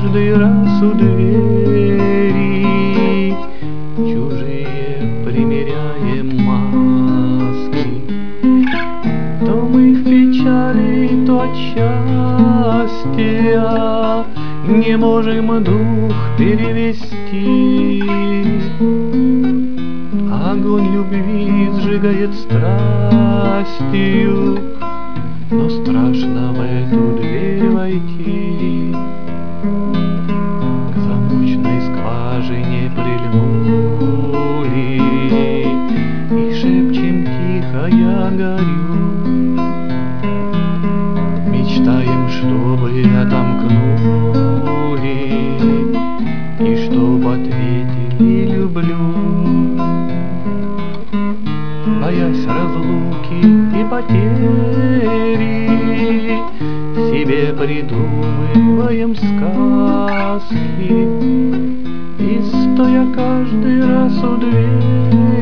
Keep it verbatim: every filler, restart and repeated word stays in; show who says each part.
Speaker 1: каждый раз у двери чужие примеряем маски. То мы в печали, то от счастья не можем дух перевести. Огонь любви сжигает страстью, но страшно в эту дверь войти. К замочной скважине прильнули и шепчем тихо: я горю. Мечтаем, чтобы отомкнули и чтоб ответили: люблю. Боясь разлуки и потери, себе придумываем сказки. И стоя каждый раз у двери